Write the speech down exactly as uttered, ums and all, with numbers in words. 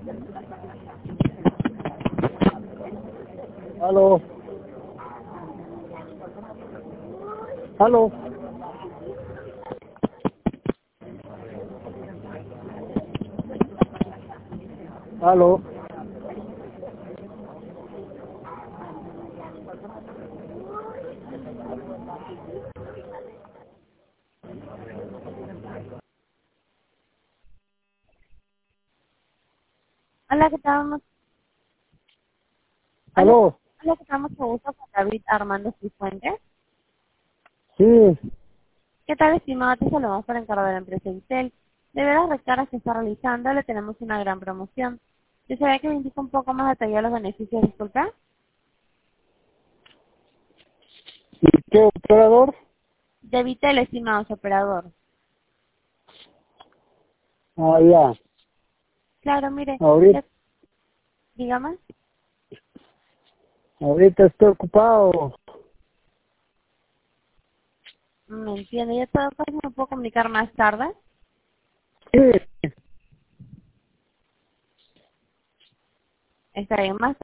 Aló. Aló. Aló. Hola, ¿qué tal? Hola, Aló. hola, ¿qué tal? Mucho gusto con David Armando Cifuentes. Sí. ¿Qué tal, estimado? Te saludamos por encargo de la empresa Intel. Debido a las recargas que está realizando, le tenemos una gran promoción. ¿Desearía que me indique un poco más detallado los beneficios? Disculpa. ¿Y qué operador? De Vitel, estimado su operador. Ah, ya. Claro, mire, Ahorita, le, dígame. ahorita estoy ocupado. Me entiende. ¿Ya todo caso me puedo comunicar más tarde? Sí. Está bien, más